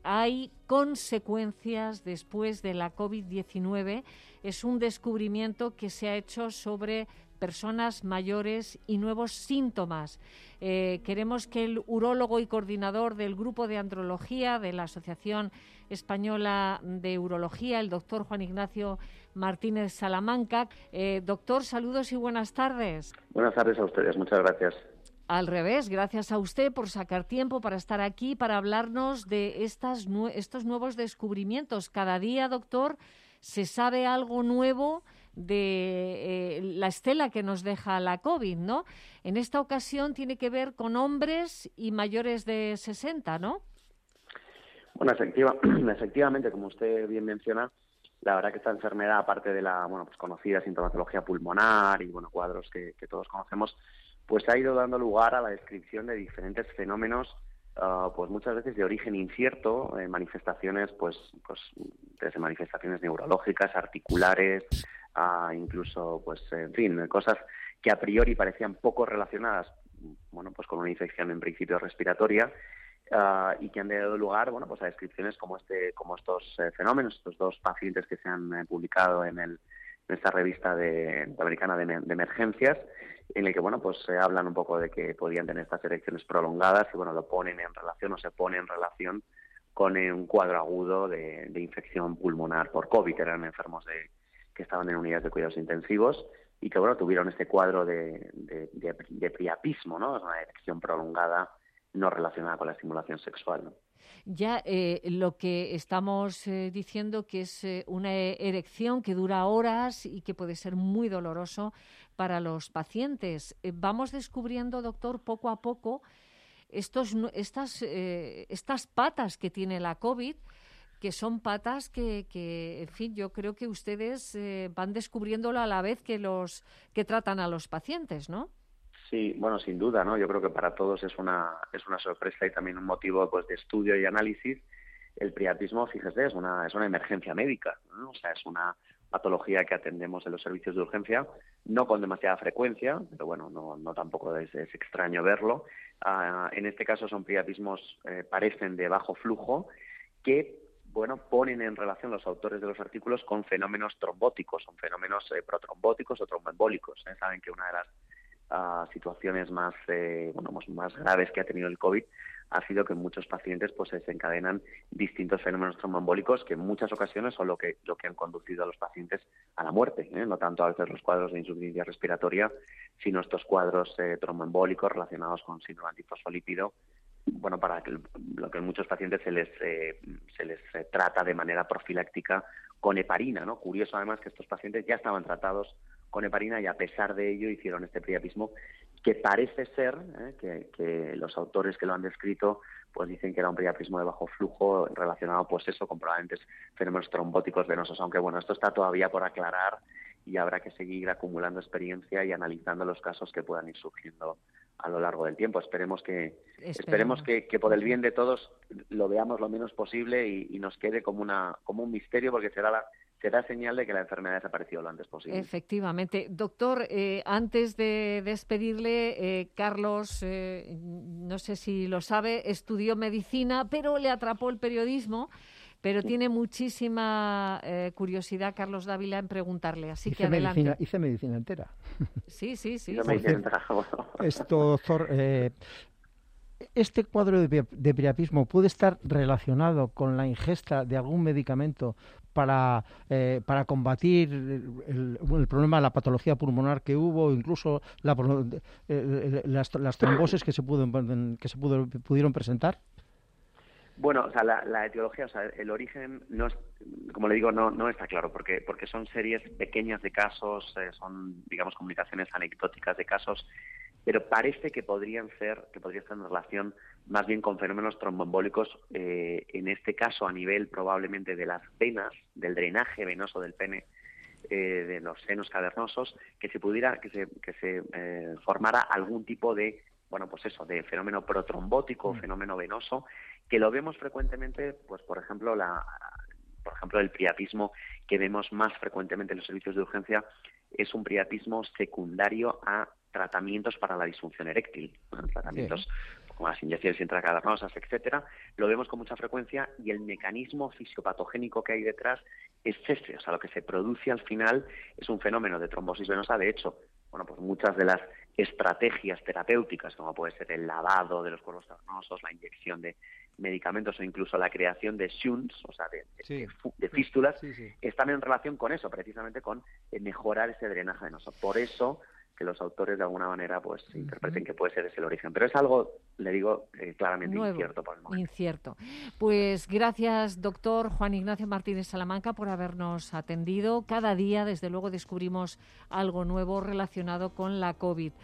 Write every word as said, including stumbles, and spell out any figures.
hay consecuencias después de la COVID diecinueve. Es un descubrimiento que se ha hecho sobre personas mayores y nuevos síntomas. Eh, queremos que el urólogo y coordinador del Grupo de Andrología de la Asociación Española de Urología, el doctor Juan Ignacio Martínez Salamanca. Eh, doctor, saludos y buenas tardes. Buenas tardes a ustedes, muchas gracias. Al revés, gracias a usted por sacar tiempo para estar aquí, para hablarnos de estas, estos nuevos descubrimientos. Cada día, doctor, se sabe algo nuevo de eh, la estela que nos deja la COVID, ¿no? En esta ocasión tiene que ver con hombres y mayores de sesenta, ¿no? Bueno, efectiva, efectivamente, como usted bien menciona, la verdad que esta enfermedad, aparte de la bueno, pues conocida sintomatología pulmonar y bueno, cuadros que, que todos conocemos, pues ha ido dando lugar a la descripción de diferentes fenómenos, uh, pues muchas veces de origen incierto, eh, manifestaciones, pues, pues desde manifestaciones neurológicas, articulares, uh, incluso, pues, en fin, cosas que a priori parecían poco relacionadas, bueno, pues con una infección en principio respiratoria, uh, y que han dado lugar, bueno, pues a descripciones como este, como estos eh, fenómenos, estos dos pacientes que se han eh, publicado en el en esta revista de, de americana de, de emergencias, en el que, bueno, pues se hablan un poco de que podían tener estas erecciones prolongadas y, bueno, lo ponen en relación o se pone en relación con un cuadro agudo de, de infección pulmonar por COVID. Eran enfermos de, que estaban en unidades de cuidados intensivos y que, bueno, tuvieron este cuadro de, de, de, de priapismo, ¿no? Es una erección prolongada no relacionada con la estimulación sexual, ¿no? Ya eh, lo que estamos eh, diciendo que es eh, una erección que dura horas y que puede ser muy doloroso para los pacientes. Eh, vamos descubriendo, doctor, poco a poco estos, estas, eh, estas patas que tiene la COVID, que son patas que, que en fin, yo creo que ustedes eh, van descubriéndolo a la vez que los que tratan a los pacientes, ¿no? Sí, bueno, sin duda, ¿no? Yo creo que para todos es una es una sorpresa y también un motivo, pues, de estudio y análisis. El priapismo, fíjese, es una es una emergencia médica, ¿no? O sea, es una patología que atendemos en los servicios de urgencia, no con demasiada frecuencia, pero bueno, no no tampoco es, es extraño verlo. Uh, en este caso son priapismos, eh, parecen de bajo flujo, que bueno, ponen en relación los autores de los artículos con fenómenos trombóticos, son fenómenos eh, protrombóticos o tromboembólicos. ¿eh? Saben que una de las Uh, situaciones más eh, bueno, más graves que ha tenido el COVID ha sido que en muchos pacientes pues se desencadenan distintos fenómenos tromboembólicos que en muchas ocasiones son lo que lo que han conducido a los pacientes a la muerte, ¿eh? No tanto a veces los cuadros de insuficiencia respiratoria, sino estos cuadros eh, tromboembólicos relacionados con síndrome antifosfolípido, bueno, para que, lo que en muchos pacientes se les eh, se les eh, trata de manera profiláctica con heparina, ¿no? Curioso además que estos pacientes ya estaban tratados con heparina y a pesar de ello hicieron este priapismo que parece ser, ¿eh? que, que los autores que lo han descrito pues dicen que era un priapismo de bajo flujo relacionado pues eso con probablemente fenómenos trombóticos venosos, aunque bueno, esto está todavía por aclarar y habrá que seguir acumulando experiencia y analizando los casos que puedan ir surgiendo a lo largo del tiempo. Esperemos que esperemos, esperemos que, que por el bien de todos lo veamos lo menos posible y, y nos quede como una como un misterio, porque será la será señal de que la enfermedad ha desaparecido lo antes posible. Efectivamente. Doctor, eh, antes de despedirle, eh, Carlos, eh, no sé si lo sabe, estudió medicina, pero le atrapó el periodismo, pero sí. Tiene muchísima eh, curiosidad, Carlos Dávila, en preguntarle, así hice que adelante. Medicina, hice medicina entera. Sí, sí, sí. Hice sí. medicina entera. Esto, doctor... Eh, ¿Este cuadro de, de priapismo puede estar relacionado con la ingesta de algún medicamento para, eh, para combatir el, el problema de la patología pulmonar que hubo, incluso la, eh, las, las trombosis que se, pudo, que se pudo, pudieron presentar? Bueno, o sea, la, la etiología, o sea, el origen, no es, como le digo, no no está claro, porque porque son series pequeñas de casos, eh, son, digamos, comunicaciones anecdóticas de casos, pero parece que podrían ser, que podría estar en relación más bien con fenómenos tromboembólicos, eh, en este caso a nivel probablemente de las venas, del drenaje venoso del pene, eh, de los senos cavernosos, que se pudiera, que se, que se eh, formara algún tipo de, bueno, pues eso, de fenómeno protrombótico, mm. fenómeno venoso, que lo vemos frecuentemente, pues por ejemplo, la, por ejemplo, el priapismo que vemos más frecuentemente en los servicios de urgencia es un priapismo secundario a tratamientos para la disfunción eréctil, ¿no? Tratamientos, sí. como las inyecciones intracavernosas, etcétera, lo vemos con mucha frecuencia y el mecanismo fisiopatogénico que hay detrás es ese. O sea, lo que se produce al final es un fenómeno de trombosis venosa. De hecho, bueno, pues muchas de las estrategias terapéuticas, como puede ser el lavado de los cuerpos cavernosos, la inyección de medicamentos o incluso la creación de shunts, o sea, de, sí, de, de fístulas, sí, sí. están en relación con eso, precisamente con mejorar ese drenaje venoso. Por eso que los autores de alguna manera pues uh-huh. interpreten que puede ser ese el origen. Pero es algo, le digo, eh, claramente Nuevo, incierto por el momento. Incierto. Pues gracias, doctor Juan Ignacio Martínez Salamanca, por habernos atendido. Cada día, desde luego, descubrimos algo nuevo relacionado con la COVID.